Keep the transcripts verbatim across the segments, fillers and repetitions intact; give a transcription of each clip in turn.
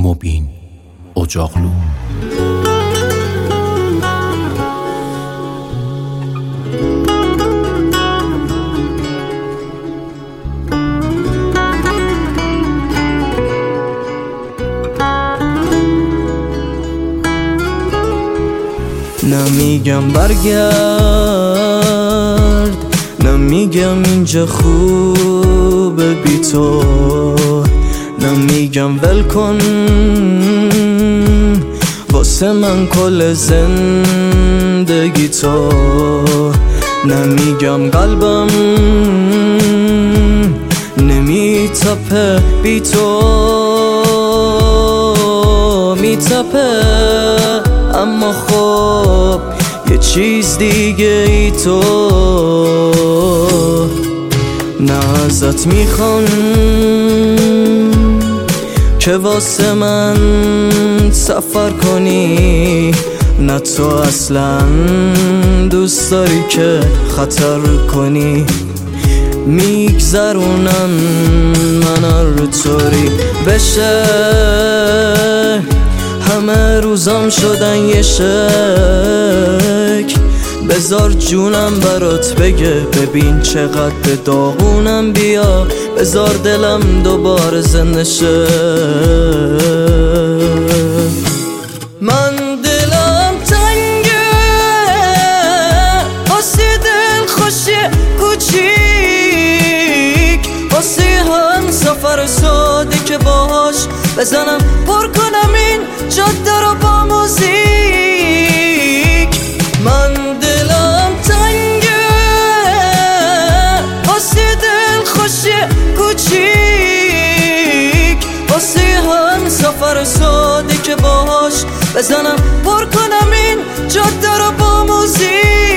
مبین اجاقلو. نمیگم برگرد، نمیگم اینجا خوبه بی تو، نمیگم ول کن واسه من کل زندگی تو، نمیگم قلبم نمیتپه بی تو، میتپه اما خب یه چیز دیگه ای تو. نه ازت میخوام که واسه من سفر کنی، نه تو اصلا دوست داری که خطر کنی، میگذرونم من هر طوری بشه، همه روزام شدن یه شکل، بذار جونم برات بگه ببین چقدر داغونم، بیا بذار دلم دوباره زنده شه. من دلم تنگه واسه دل خوشی کوچیک، واسه هم سفر ساده که باهاش بزنم پر کنم این جاده رو با موزیک. من دلم تنگه واسه دل خوشی کوچیک، واسه هم سفر ساده که باهاش بزنم پر کنم این جاده رو با موزیک.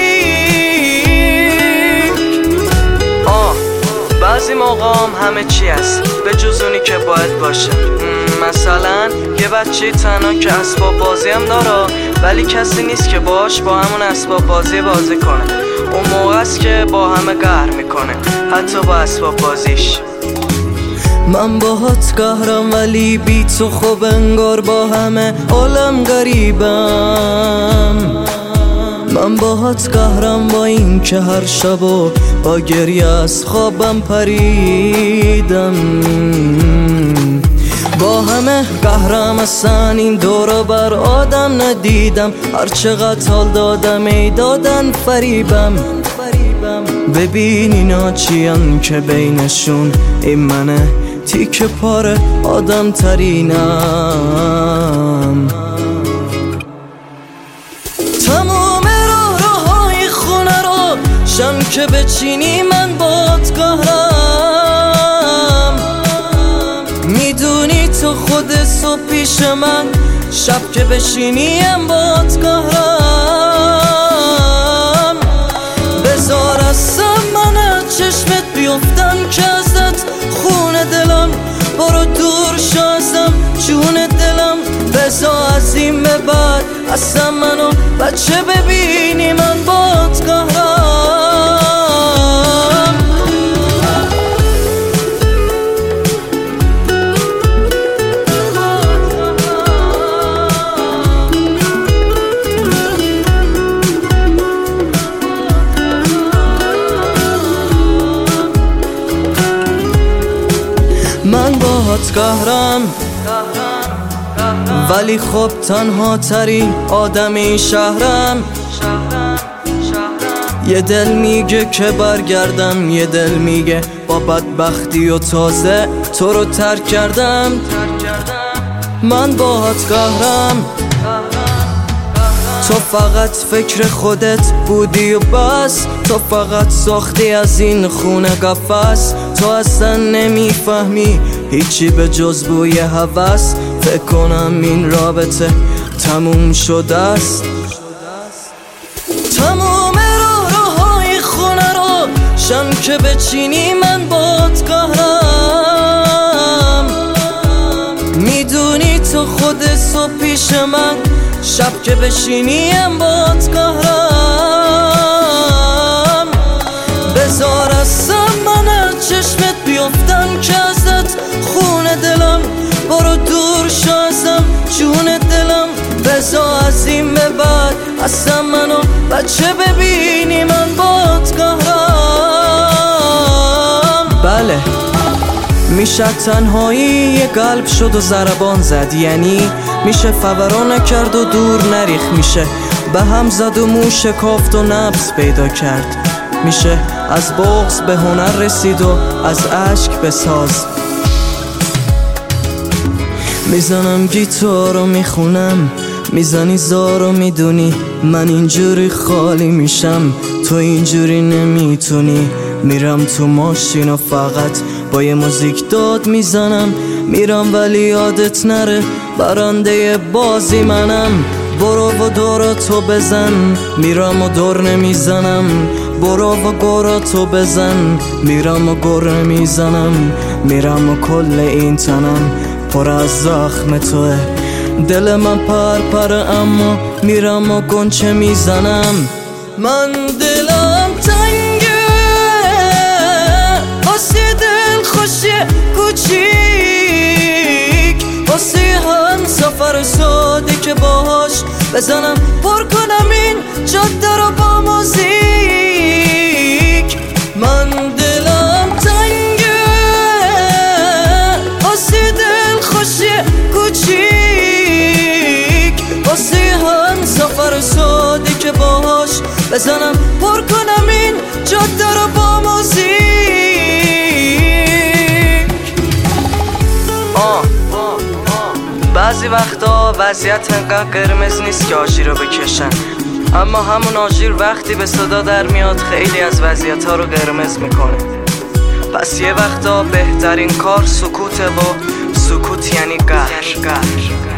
آه بعضی موقعام همه چی هست به جز اونی که باید باشه، مثلا یه بچه تنها که اسباب بازی هم داره ولی کسی نیست که باش با همون اسباب بازی بازی کنه، اون موقع است که با همه قهر میکنه حتی با اسباب بازیش. من باهات قهرم ولی بی تو خوب انگار با همه عالم غریبم، من باهات قهرم با این که هر شب و با گریه از خوابم پریدم، با همه قهرم اصلا این دورو بر آدم ندیدم، هر چقدر حال دادم ای دادن فریبم، ببین اینا چیان که بینشون این منه تیک پاره آدم ترینم. تمام راه راهای خونه رو شم که بچینی من بات قهرم، میدونی تو خود صبح پیش من، شب که بشینی هم بات قهرم، بذار از من از چشمت بیفتم که ازت خون دلم، برو دور شازم جون دلم، بذار از این به بعد اصلا منو بچه ببینی من بات قهرم. من باهات قهرم ولی خب تنها ترین آدمی شهرم، یه دل میگه که برگردم، یه دل میگه با بدبختی و تازه تو رو ترک کردم. من باهات قهرم، تو فقط فکر خودت بودی و بس، تو فقط ساختی از این خونه قفس، تو اصلا نمیفهمی هیچی به جز بوی هوس، فکر کنم این رابطه تموم شده است. تمام راه راهای خونه رو شم که بچینی من بات قهرم، میدونی تو خود صبح پیش من، شب که بشینی هم بات قهرم، بذار از من از چشمت بیفتم که ازت خون دلم، برو دور شازم بچه ببینی من بات قهرم. بله میشه تنهایی یه قلب شد و ضربان زد، یعنی میشه فوران نکرد و دور نریخ، میشه به هم زد و مو شکافت و نبض پیدا کرد، میشه از بغض به هنر رسید و از اشک به ساز. میزنم گیتار و میخونم، میزنی زار و میدونی من اینجوری خالی میشم، تو اینجوری نمیتونی. میرم تو ماشین و فقط با یه موزیک داد میزنم، میرم ولی یادت نره برنده بازی منم. برو و دورا تو بزن، میرم و دور نمیزنم. برو و گورا تو بزن، میرم و گر نمیزنم. میرم و کل این تنم پر از زخم توه، دل من پر پر اما میرم و گنچه میزنم. من دلم تنگه واسه دل خوشی کوچیک، واسه هم سفر ساده که باهاش بزنم پر کنم این جاده رو با موزیک. من دلم تنگه واسه دل خوشی کوچیک، واسه هم سفر ساده که باهاش بزنم پر کنم این جاده رو با موزیک. آه بعضی وقتا وضعیت انقدر قرمز نیست که آژیر رو بکشن، اما همون آژیر وقتی به صدا در میاد خیلی از وضعیت ها رو قرمز میکنه. پس یه وقتا بهترین کار سکوته و سکوت یعنی قهر.